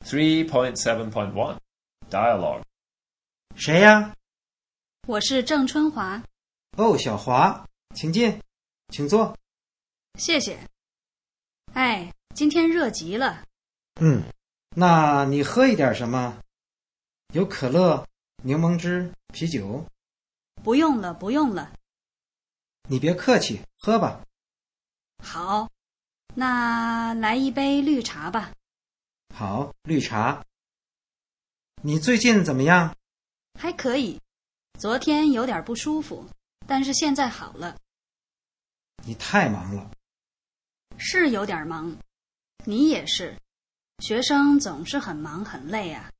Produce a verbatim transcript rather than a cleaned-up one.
three point seven point one Dialogue. 谁呀？ 我是郑春华。 哦，小华，请进，请坐。 谢谢。哎，今天热极了。 嗯，那你喝一点什么？有可乐、柠檬汁、啤酒？ 不用了，不用了。 你别客气，喝吧。 好，那来一杯绿茶吧。 好，绿茶。你最近怎么样？ 还可以，昨天有点不舒服，但是现在好了。 你太忙了。 是有点忙，你也是，学生总是很忙很累啊。